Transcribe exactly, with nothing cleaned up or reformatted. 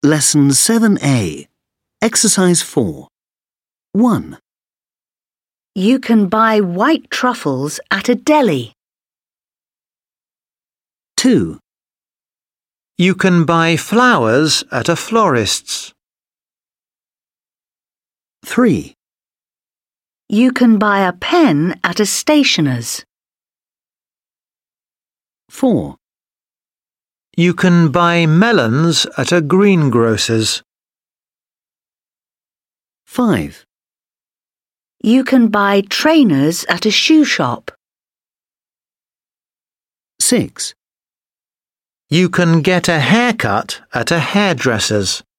Lesson seven A. Exercise four. one. You can buy white truffles at a deli. two. You can buy flowers at a florist's. three. You can buy a pen at a stationer's. four. You can buy melons at a greengrocer's. five. You can buy trainers at a shoe shop. six. You can get a haircut at a hairdresser's.